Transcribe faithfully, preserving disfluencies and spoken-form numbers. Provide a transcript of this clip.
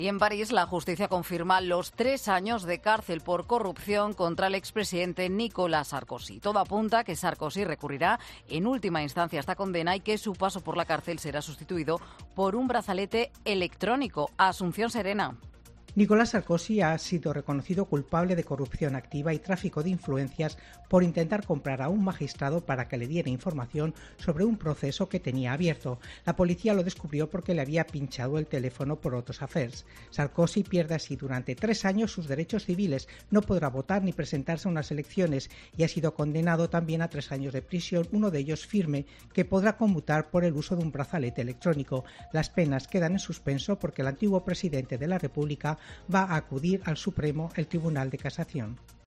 Y en París, la justicia confirma los tres años de cárcel por corrupción contra el expresidente Nicolas Sarkozy. Todo apunta a que Sarkozy recurrirá en última instancia a esta condena y que su paso por la cárcel será sustituido por un brazalete electrónico. Asunción Serena. Nicolas Sarkozy ha sido reconocido culpable de corrupción activa y tráfico de influencias por intentar comprar a un magistrado para que le diera información sobre un proceso que tenía abierto. La policía lo descubrió porque le había pinchado el teléfono por otros affairs. Sarkozy pierde así durante tres años sus derechos civiles, no podrá votar ni presentarse a unas elecciones y ha sido condenado también a tres años de prisión, uno de ellos firme, que podrá conmutar por el uso de un brazalete electrónico. Las penas quedan en suspenso porque el antiguo presidente de la República va a acudir al Supremo, el Tribunal de Casación.